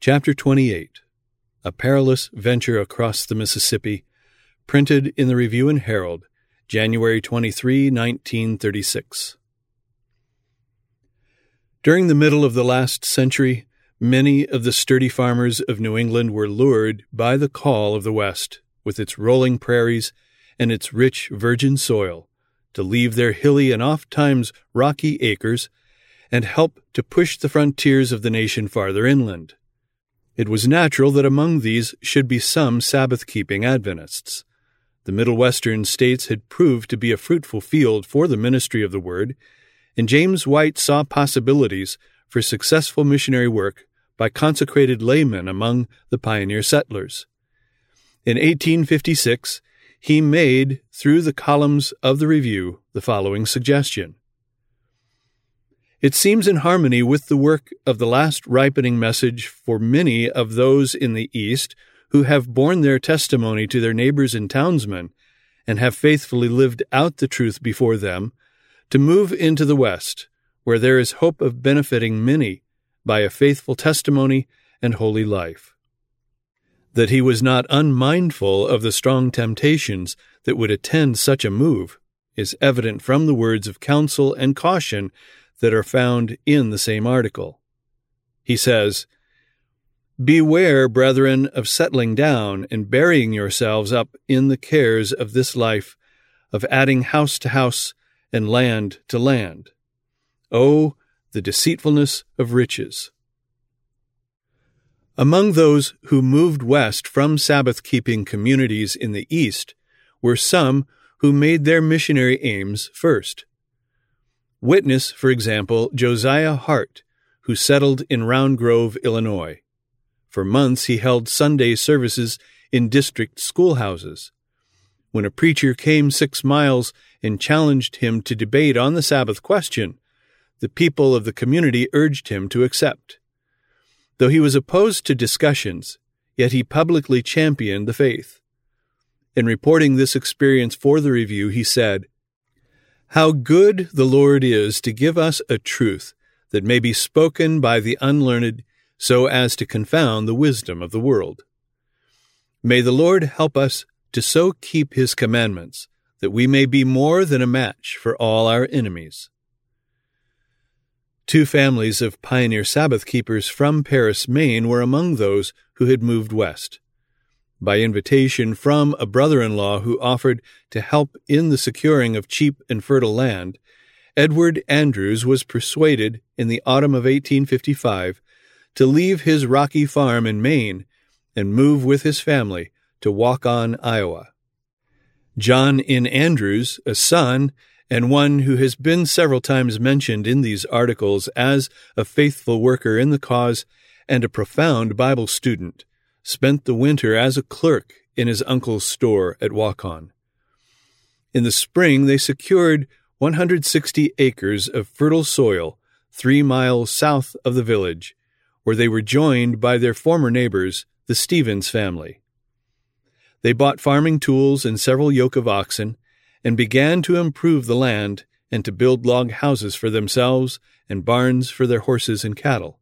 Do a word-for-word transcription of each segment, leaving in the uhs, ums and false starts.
Chapter twenty-eight. A Perilous Venture Across the Mississippi, printed in the Review and Herald, January twenty-third, nineteen thirty-six. During the middle of the last century, many of the sturdy farmers of New England were lured by the call of the West, with its rolling prairies and its rich virgin soil, to leave their hilly and oft-times rocky acres and help to push the frontiers of the nation farther inland. It was natural that among these should be some Sabbath-keeping Adventists. The Middle Western states had proved to be a fruitful field for the ministry of the Word, and James White saw possibilities for successful missionary work by consecrated laymen among the pioneer settlers. In eighteen fifty-six, he made, through the columns of the Review, the following suggestion. It seems in harmony with the work of the last ripening message for many of those in the East who have borne their testimony to their neighbors and townsmen and have faithfully lived out the truth before them, to move into the West, where there is hope of benefiting many by a faithful testimony and holy life. That he was not unmindful of the strong temptations that would attend such a move is evident from the words of counsel and caution that are found in the same article. He says, "Beware, brethren, of settling down and burying yourselves up in the cares of this life, of adding house to house and land to land. Oh, the deceitfulness of riches." Among those who moved west from Sabbath-keeping communities in the East were some who made their missionary aims first. Witness, for example, Josiah Hart, who settled in Round Grove, Illinois. For months he held Sunday services in district schoolhouses. When a preacher came six miles and challenged him to debate on the Sabbath question, the people of the community urged him to accept. Though he was opposed to discussions, yet he publicly championed the faith. In reporting this experience for the Review, he said, "How good the Lord is to give us a truth that may be spoken by the unlearned so as to confound the wisdom of the world. May the Lord help us to so keep his commandments that we may be more than a match for all our enemies." Two families of pioneer Sabbath keepers from Paris, Maine, were among those who had moved west. By invitation from a brother-in-law who offered to help in the securing of cheap and fertile land, Edward Andrews was persuaded in the autumn of eighteen fifty-five to leave his rocky farm in Maine and move with his family to Waukon, Iowa. John N. Andrews, a son, and one who has been several times mentioned in these articles as a faithful worker in the cause and a profound Bible student, spent the winter as a clerk in his uncle's store at Waukon. In the spring, they secured one hundred sixty acres of fertile soil three miles south of the village, where they were joined by their former neighbors, the Stevens family. They bought farming tools and several yoke of oxen, and began to improve the land and to build log houses for themselves and barns for their horses and cattle.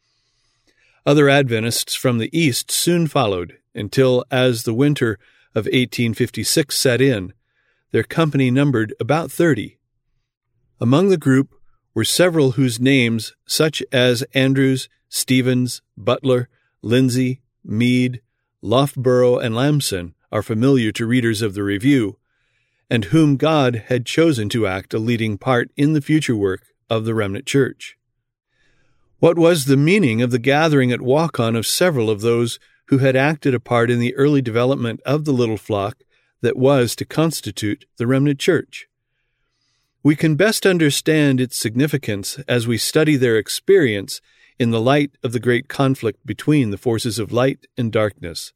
Other Adventists from the East soon followed, until, as the winter of eighteen fifty-six set in, their company numbered about thirty. Among the group were several whose names, such as Andrews, Stevens, Butler, Lindsay, Meade, Loughborough, and Lamson, are familiar to readers of the Review, and whom God had chosen to act a leading part in the future work of the remnant church. What was the meaning of the gathering at Waukon of several of those who had acted a part in the early development of the little flock that was to constitute the remnant church? We can best understand its significance as we study their experience in the light of the great conflict between the forces of light and darkness.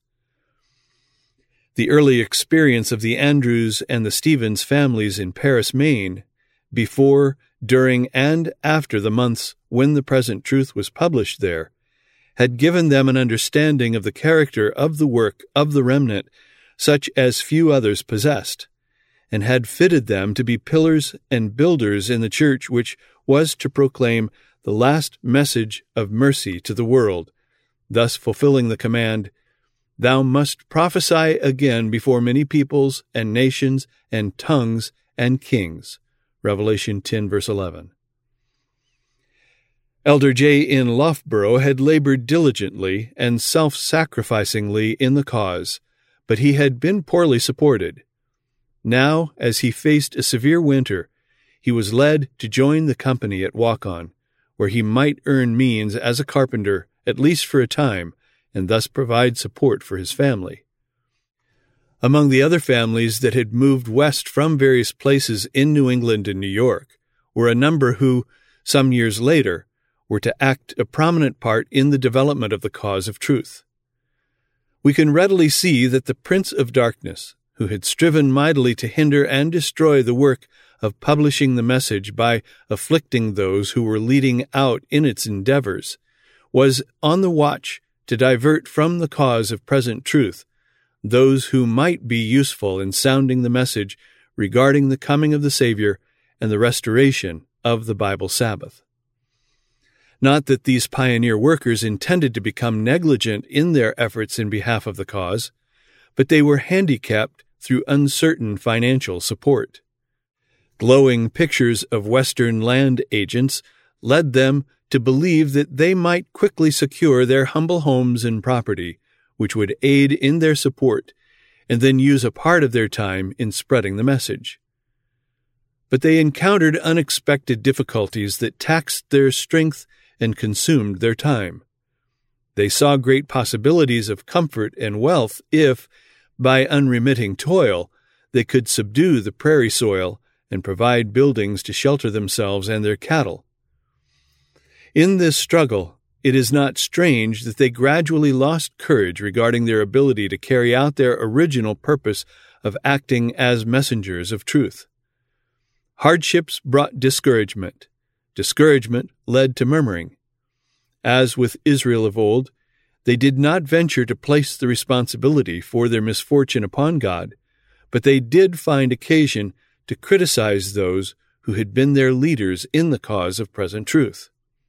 The early experience of the Andrews and the Stevens families in Paris, Maine, before, during, and after the months when the present truth was published there, had given them an understanding of the character of the work of the remnant such as few others possessed, and had fitted them to be pillars and builders in the church which was to proclaim the last message of mercy to the world, thus fulfilling the command, "Thou must prophesy again before many peoples and nations and tongues and kings." Revelation ten, verse eleven. Elder J. N. Loughborough had labored diligently and self-sacrificingly in the cause, but he had been poorly supported. Now, as he faced a severe winter, he was led to join the company at Waukon, where he might earn means as a carpenter, at least for a time, and thus provide support for his family. Among the other families that had moved west from various places in New England and New York were a number who, some years later, were to act a prominent part in the development of the cause of truth. We can readily see that the Prince of Darkness, who had striven mightily to hinder and destroy the work of publishing the message by afflicting those who were leading out in its endeavors, was on the watch to divert from the cause of present truth those who might be useful in sounding the message regarding the coming of the Savior and the restoration of the Bible Sabbath. Not that these pioneer workers intended to become negligent in their efforts in behalf of the cause, but they were handicapped through uncertain financial support. Glowing pictures of Western land agents led them to believe that they might quickly secure their humble homes and property, which would aid in their support, and then use a part of their time in spreading the message. But they encountered unexpected difficulties that taxed their strength and consumed their time. They saw great possibilities of comfort and wealth if, by unremitting toil, they could subdue the prairie soil and provide buildings to shelter themselves and their cattle. In this struggle, it is not strange that they gradually lost courage regarding their ability to carry out their original purpose of acting as messengers of truth. Hardships brought discouragement. Discouragement led to murmuring. As with Israel of old, they did not venture to place the responsibility for their misfortune upon God, but they did find occasion to criticize those who had been their leaders in the cause of present truth.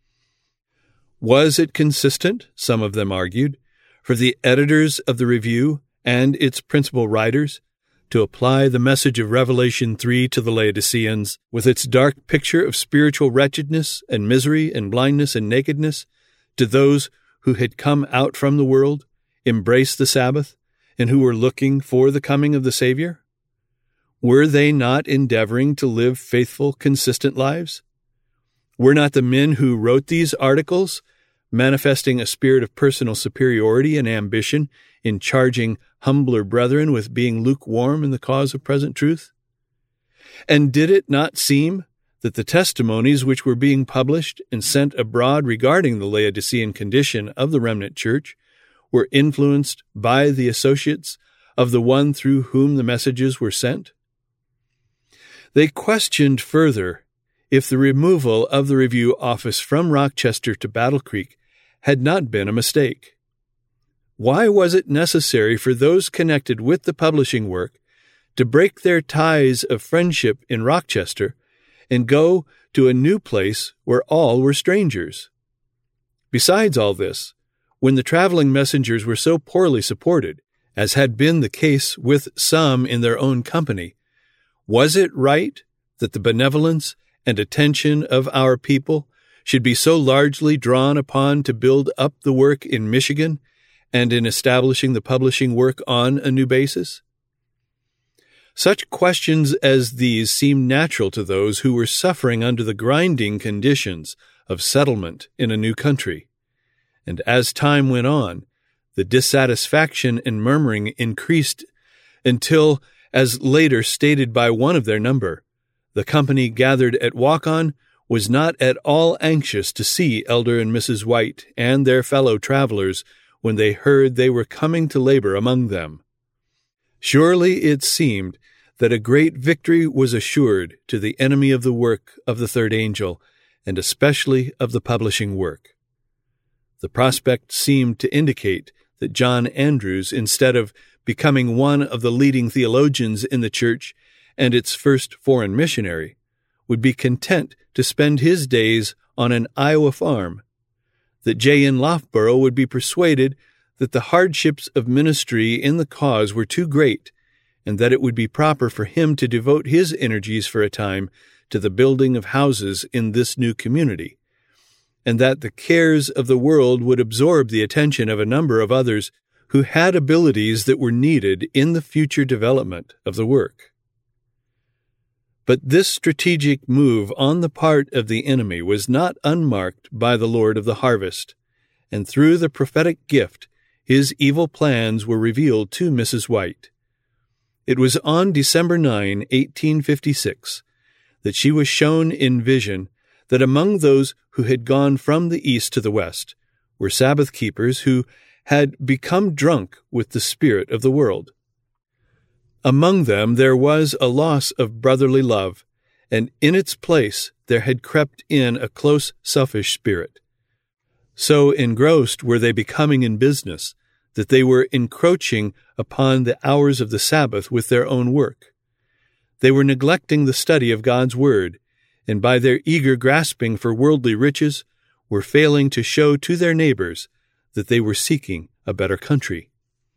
Was it consistent, some of them argued, for the editors of the Review and its principal writers to apply the message of Revelation three to the Laodiceans, with its dark picture of spiritual wretchedness and misery and blindness and nakedness, to those who had come out from the world, embraced the Sabbath, and who were looking for the coming of the Savior? Were they not endeavoring to live faithful, consistent lives? Were not the men who wrote these articles manifesting a spirit of personal superiority and ambition in charging humbler brethren with being lukewarm in the cause of present truth? And did it not seem that the testimonies which were being published and sent abroad regarding the Laodicean condition of the remnant church were influenced by the associates of the one through whom the messages were sent? They questioned further if the removal of the Review office from Rochester to Battle Creek had not been a mistake. Why was it necessary for those connected with the publishing work to break their ties of friendship in Rochester and go to a new place where all were strangers? Besides all this, when the traveling messengers were so poorly supported, as had been the case with some in their own company, was it right that the benevolence and attention of our people should be so largely drawn upon to build up the work in Michigan and in establishing the publishing work on a new basis? Such questions as these seemed natural to those who were suffering under the grinding conditions of settlement in a new country. And as time went on, the dissatisfaction and murmuring increased until, as later stated by one of their number, the company gathered at Waukon was not at all anxious to see Elder and Missus White and their fellow travelers when they heard they were coming to labor among them. Surely it seemed that a great victory was assured to the enemy of the work of the third angel, and especially of the publishing work. The prospect seemed to indicate that John Andrews, instead of becoming one of the leading theologians in the church and its first foreign missionary, would be content to spend his days on an Iowa farm. that J. N. Loughborough would be persuaded that the hardships of ministry in the cause were too great, and that it would be proper for him to devote his energies for a time to the building of houses in this new community, and that the cares of the world would absorb the attention of a number of others who had abilities that were needed in the future development of the work. But this strategic move on the part of the enemy was not unmarked by the Lord of the harvest, and through the prophetic gift, his evil plans were revealed to Missus White. It was on December ninth, eighteen fifty-six, that she was shown in vision that among those who had gone from the east to the west were Sabbath keepers who had become drunk with the spirit of the world. Among them there was a loss of brotherly love, and in its place there had crept in a close, selfish spirit. So engrossed were they becoming in business that they were encroaching upon the hours of the Sabbath with their own work. They were neglecting the study of God's Word, and by their eager grasping for worldly riches were failing to show to their neighbors that they were seeking a better country.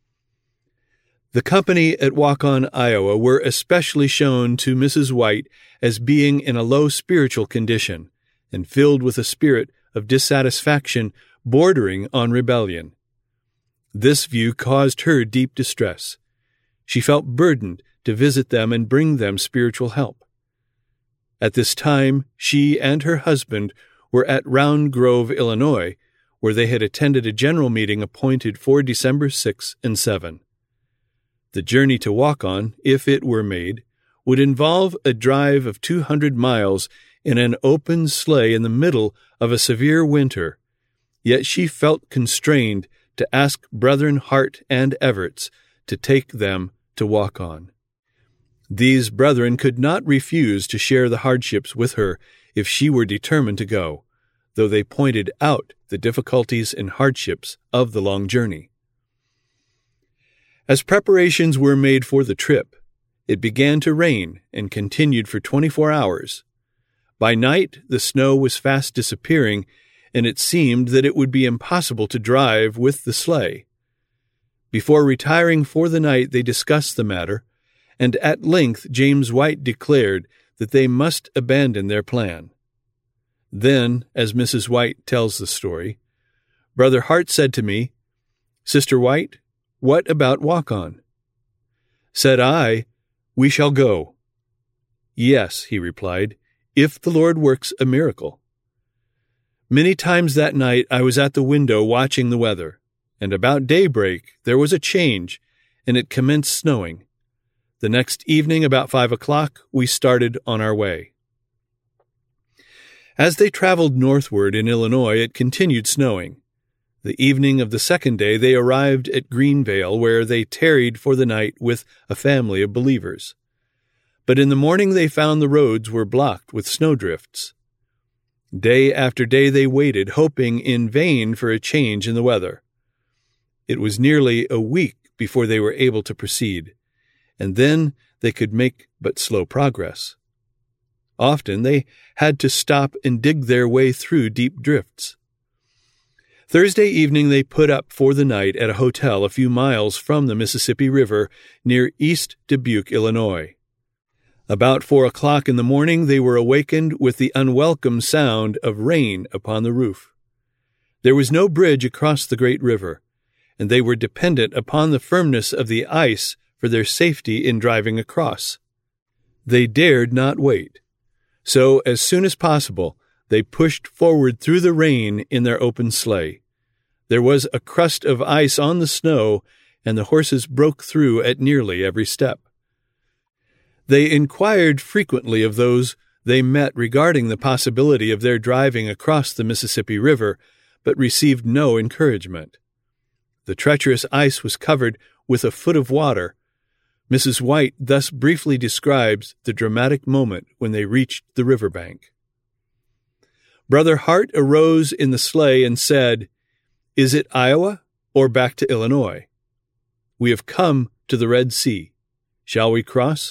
The company at Waukon, Iowa, were especially shown to Missus White as being in a low spiritual condition and filled with a spirit of dissatisfaction bordering on rebellion. This view caused her deep distress. She felt burdened to visit them and bring them spiritual help. At this time, she and her husband were at Round Grove, Illinois, where they had attended a general meeting appointed for December sixth and seventh. The journey to Waukon, if it were made, would involve a drive of two hundred miles in an open sleigh in the middle of a severe winter, yet she felt constrained to ask Brethren Hart and Everts to take them to Waukon. These brethren could not refuse to share the hardships with her if she were determined to go, though they pointed out the difficulties and hardships of the long journey. As preparations were made for the trip, it began to rain and continued for twenty-four hours. By night, the snow was fast disappearing, and it seemed that it would be impossible to drive with the sleigh. Before retiring for the night, they discussed the matter, and at length James White declared that they must abandon their plan. Then, as Missus White tells the story, Brother Hart said to me, "Sister White, what about Waukon?" Said I, "We shall go." "Yes," he replied, "if the Lord works a miracle." Many times that night I was at the window watching the weather, and about daybreak there was a change, and it commenced snowing. The next evening, about five o'clock, we started on our way. As they traveled northward in Illinois, it continued snowing. The evening of the second day they arrived at Greenvale, where they tarried for the night with a family of believers. But in the morning they found the roads were blocked with snowdrifts. Day after day they waited, hoping in vain for a change in the weather. It was nearly a week before they were able to proceed, and then they could make but slow progress. Often they had to stop and dig their way through deep drifts. Thursday evening they put up for the night at a hotel a few miles from the Mississippi River near East Dubuque, Illinois. About four o'clock in the morning they were awakened with the unwelcome sound of rain upon the roof. There was no bridge across the great river, and they were dependent upon the firmness of the ice for their safety in driving across. They dared not wait, so as soon as possible they pushed forward through the rain in their open sleigh. There was a crust of ice on the snow, and the horses broke through at nearly every step. They inquired frequently of those they met regarding the possibility of their driving across the Mississippi River, but received no encouragement. The treacherous ice was covered with a foot of water. Missus White thus briefly describes the dramatic moment when they reached the riverbank. Brother Hart arose in the sleigh and said, "Is it Iowa or back to Illinois? We have come to the Red Sea. Shall we cross?"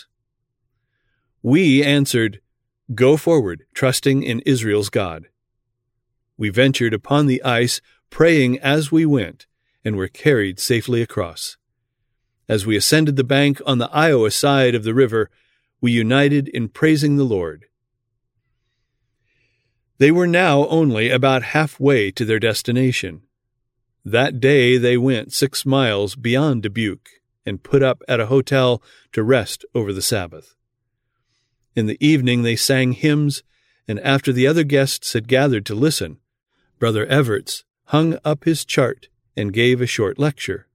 We answered, "Go forward, trusting in Israel's God." We ventured upon the ice, praying as we went, and were carried safely across. As we ascended the bank on the Iowa side of the river, we united in praising the Lord. They were now only about halfway to their destination. That day they went six miles beyond Dubuque and put up at a hotel to rest over the Sabbath. In the evening they sang hymns, and after the other guests had gathered to listen, Brother Everts hung up his chart and gave a short lecture.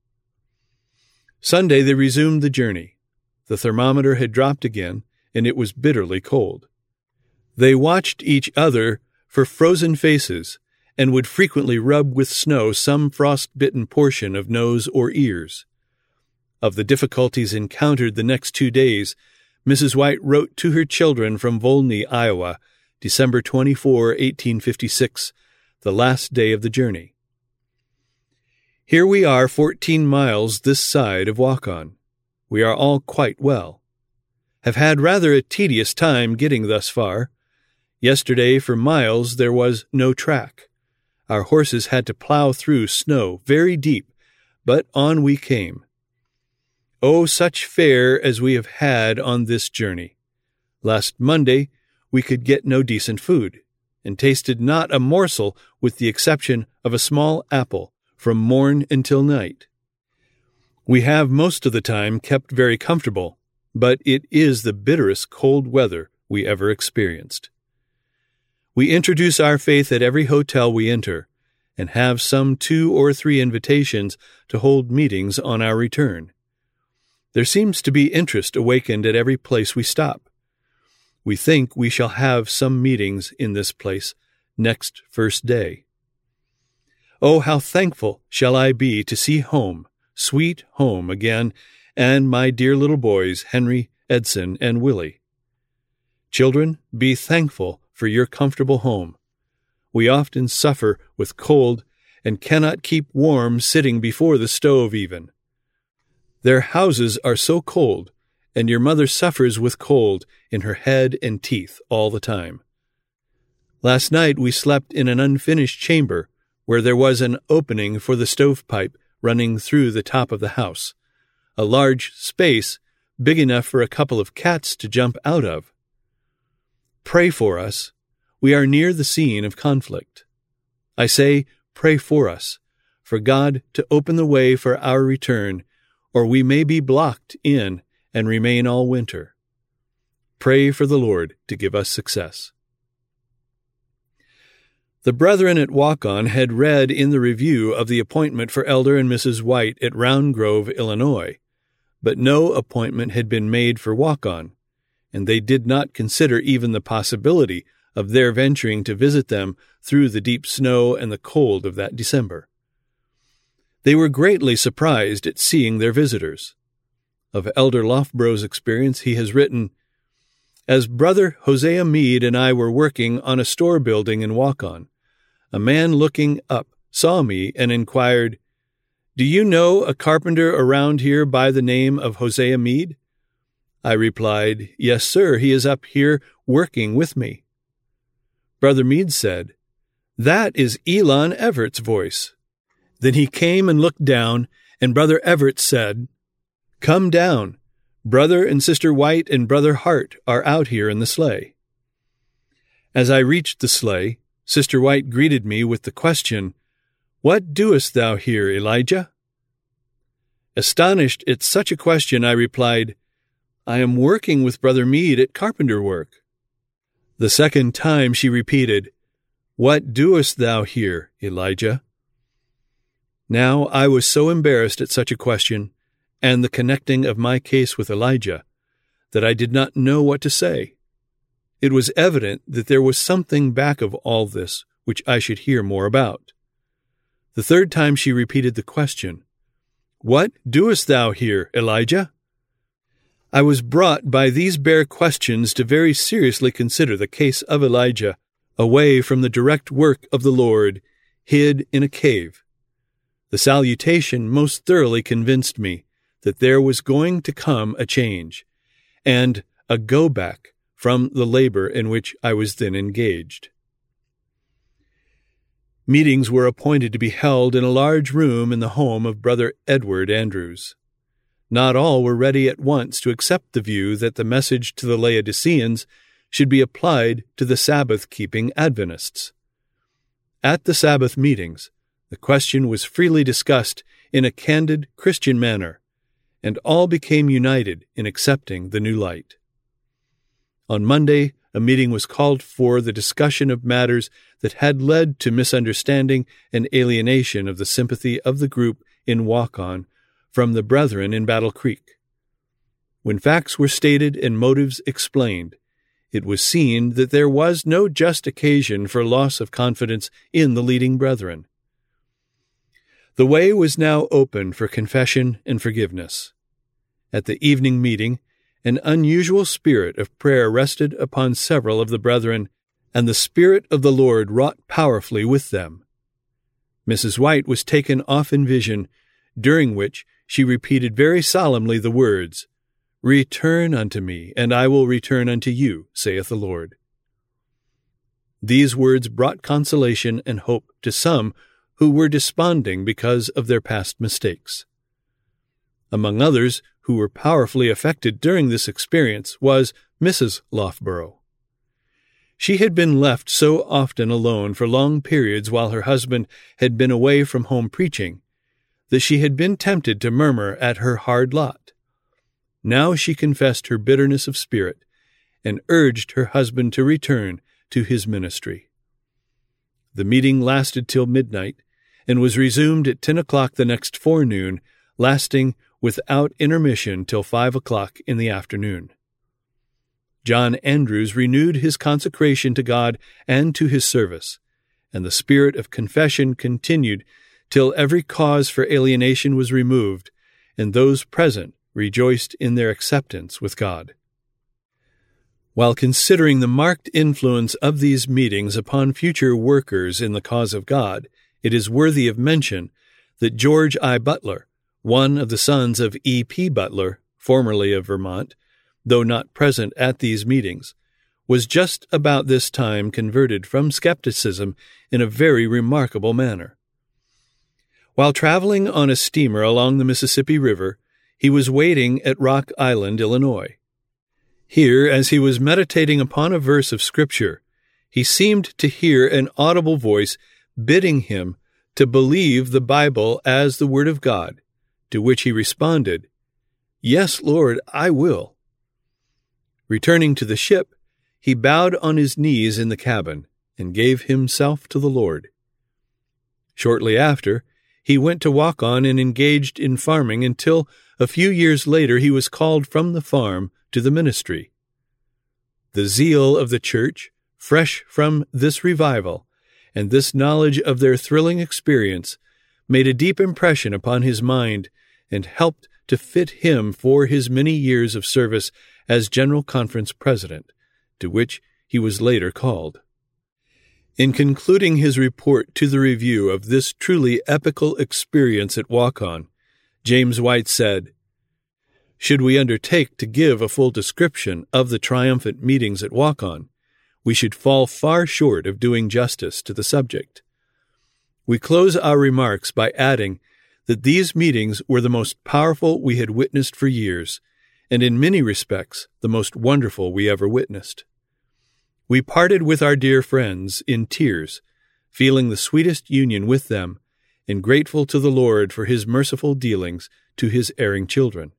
Sunday they resumed the journey. The thermometer had dropped again, and it was bitterly cold. They watched each other for frozen faces, and would frequently rub with snow some frost-bitten portion of nose or ears. Of the difficulties encountered the next two days, Missus White wrote to her children from Volney, Iowa, December twenty-fourth, eighteen fifty-six, the last day of the journey. Here we are fourteen miles this side of Waukon. We are all quite well. Have had rather a tedious time getting thus far. Yesterday for miles there was no track. Our horses had to plow through snow very deep, but on we came. Oh, such fare as we have had on this journey. Last Monday we could get no decent food, and tasted not a morsel with the exception of a small apple from morn until night. We have most of the time kept very comfortable, but it is the bitterest cold weather we ever experienced. We introduce our faith at every hotel we enter, and have some two or three invitations to hold meetings on our return. There seems to be interest awakened at every place we stop. We think we shall have some meetings in this place next first day. Oh, how thankful shall I be to see home, sweet home again, and my dear little boys, Henry, Edson, and Willie. Children, be thankful for your comfortable home. We often suffer with cold and cannot keep warm sitting before the stove even. Their houses are so cold, and your mother suffers with cold in her head and teeth all the time. Last night we slept in an unfinished chamber where there was an opening for the stovepipe running through the top of the house, a large space big enough for a couple of cats to jump out of. Pray for us. We are near the scene of conflict. I say, pray for us, for God to open the way for our return, or we may be blocked in and remain all winter. Pray for the Lord to give us success. The brethren at Waukon had read in the review of the appointment for Elder and Missus White at Round Grove, Illinois, but no appointment had been made for Waukon, and they did not consider even the possibility of their venturing to visit them through the deep snow and the cold of that December. They were greatly surprised at seeing their visitors. Of Elder Loughborough's experience he has written, "As Brother Hosea Meade and I were working on a store building in Waukon, a man looking up saw me and inquired, 'Do you know a carpenter around here by the name of Hosea Meade?' I replied, 'Yes, sir, he is up here working with me.' Brother Meade said, 'That is Elon Everett's voice.' Then he came and looked down, and Brother Everett said, 'Come down. Brother and Sister White and Brother Hart are out here in the sleigh.' As I reached the sleigh, Sister White greeted me with the question, 'What doest thou here, Elijah?' Astonished at such a question, I replied, 'I am working with Brother Meade at carpenter work.' The second time she repeated, 'What doest thou here, Elijah?' Now I was so embarrassed at such a question, and the connecting of my case with Elijah, that I did not know what to say. It was evident that there was something back of all this which I should hear more about. The third time she repeated the question, 'What doest thou here, Elijah?' I was brought by these bare questions to very seriously consider the case of Elijah, away from the direct work of the Lord, hid in a cave. The salutation most thoroughly convinced me that there was going to come a change, and a go-back from the labor in which I was then engaged. Meetings were appointed to be held in a large room in the home of Brother Edward Andrews. Not all were ready at once to accept the view that the message to the Laodiceans should be applied to the Sabbath-keeping Adventists. At the Sabbath meetings, the question was freely discussed in a candid Christian manner, and all became united in accepting the new light. On Monday, a meeting was called for the discussion of matters that had led to misunderstanding and alienation of the sympathy of the group in Waukon from the brethren in Battle Creek. When facts were stated and motives explained, it was seen that there was no just occasion for loss of confidence in the leading brethren. The way was now open for confession and forgiveness. At the evening meeting, an unusual spirit of prayer rested upon several of the brethren, and the Spirit of the Lord wrought powerfully with them. Missus White was taken off in vision, during which she repeated very solemnly the words, "Return unto me, and I will return unto you, saith the Lord." These words brought consolation and hope to some who were desponding because of their past mistakes. Among others who were powerfully affected during this experience was Missus Loughborough. She had been left so often alone for long periods while her husband had been away from home preaching that she had been tempted to murmur at her hard lot. Now she confessed her bitterness of spirit and urged her husband to return to his ministry. The meeting lasted till midnight and was resumed at ten o'clock the next forenoon, lasting without intermission till five o'clock in the afternoon. John Andrews renewed his consecration to God and to his service, and the spirit of confession continued till every cause for alienation was removed, and those present rejoiced in their acceptance with God. While considering the marked influence of these meetings upon future workers in the cause of God, it is worthy of mention that George I. Butler, one of the sons of E. P. Butler, formerly of Vermont, though not present at these meetings, was just about this time converted from skepticism in a very remarkable manner. While traveling on a steamer along the Mississippi River, he was waiting at Rock Island, Illinois. Here, as he was meditating upon a verse of Scripture, he seemed to hear an audible voice bidding him to believe the Bible as the Word of God, to which he responded, "Yes, Lord, I will." Returning to the ship, he bowed on his knees in the cabin and gave himself to the Lord. Shortly after, he went to Waukon and engaged in farming until a few years later he was called from the farm to the ministry. The zeal of the church, fresh from this revival, and this knowledge of their thrilling experience, made a deep impression upon his mind and helped to fit him for his many years of service as General Conference President, to which he was later called. In concluding his report to the review of this truly epical experience at Waukon, James White said, "Should we undertake to give a full description of the triumphant meetings at Waukon, we should fall far short of doing justice to the subject. We close our remarks by adding that these meetings were the most powerful we had witnessed for years, and in many respects the most wonderful we ever witnessed. We parted with our dear friends in tears, feeling the sweetest union with them, and grateful to the Lord for his merciful dealings to his erring children.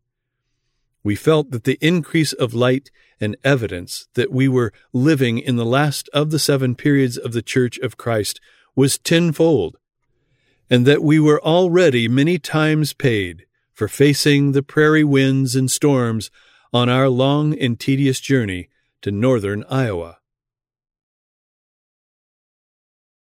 We felt that the increase of light and evidence that we were living in the last of the seven periods of the Church of Christ was tenfold, and that we were already many times paid for facing the prairie winds and storms on our long and tedious journey to northern Iowa.